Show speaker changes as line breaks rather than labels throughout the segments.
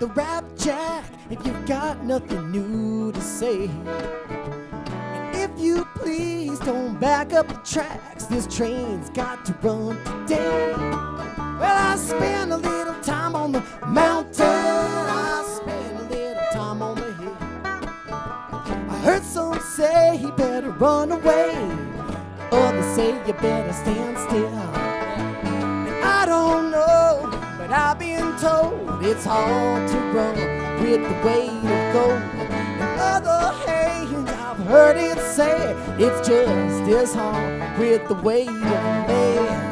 the rap jack if you've got nothing new to say. And if you please don't back up the tracks, this train's got to run today. Well, I spent a little time on the mountain, I spent a little time on the hill. I heard some say he better run away, others say you better stand still. And I don't know, but I've been told it's hard to run with the weight of gold. And other hands, I've heard it say it's just as hard with the weight of lead.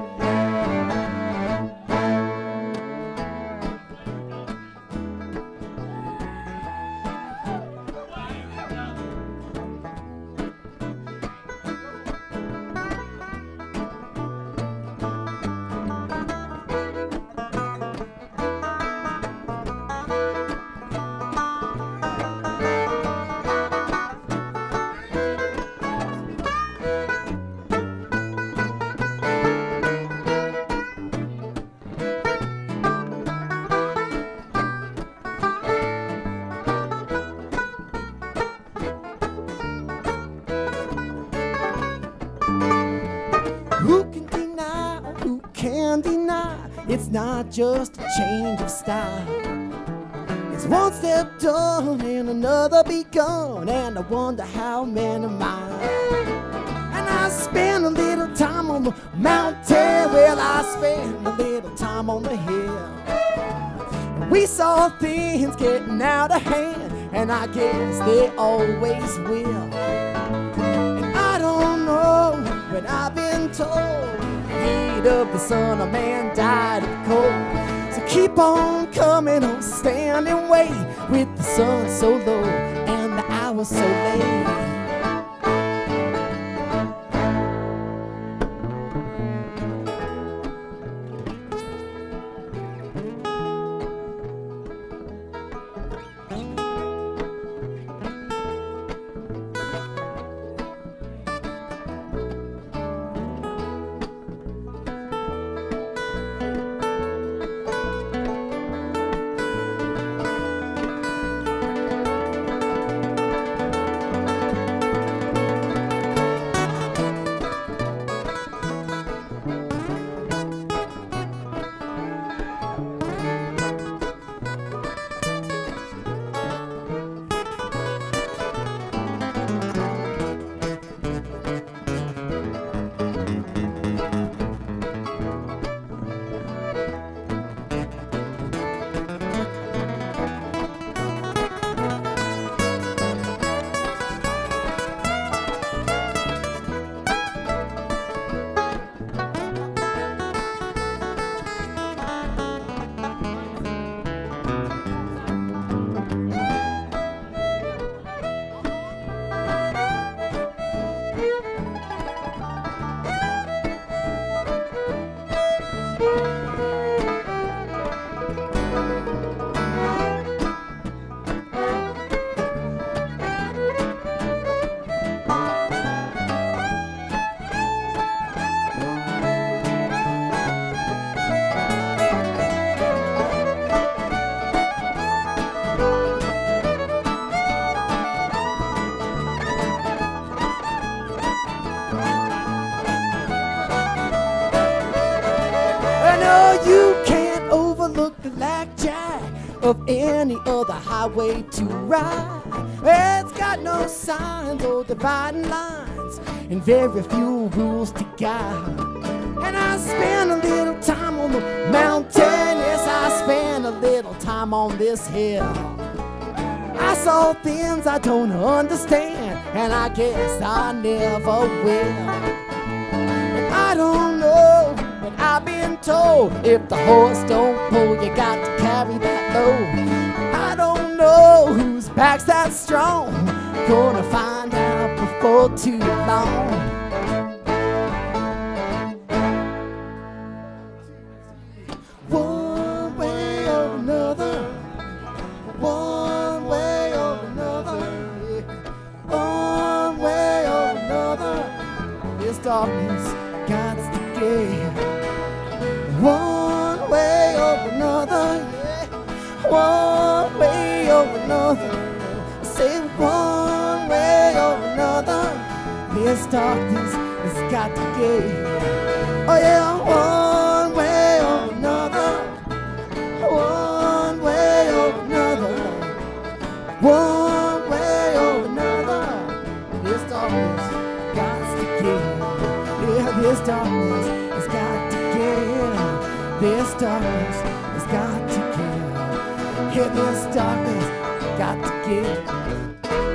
Who can deny, who can deny, it's not just a change of style. It's one step done and another begun, and I wonder how many miles. And I spent a little time on the mountain, well, I spent a little time on the hill. And we saw things getting out of hand, and I guess they always will. And I don't know, but I've been told the heat of the sun, a man died of cold. So keep on coming on, stand and wait with the sun so low and the hour so late. You can't overlook the blackjack of any other highway to ride. It's got no signs or dividing lines and very few rules to guide. And I spent a little time on the mountain, yes, I spent a little time on this hill. I saw things I don't understand, and I guess I never will. And I don't know, but I've been told if the horse don't pull, you got to carry that load. I don't know whose back's that strong, gonna find out before too long. One way or another, one way or another, one way or another, this darkness got to get. One way or another, yeah. One or another. I say one way or another. This darkness has got to get. Oh yeah, one way or another. One way or another. One way or another. This darkness got to get. Yeah, this darkness has got to get. This darkness has got to get. Yeah, this darkness got to get.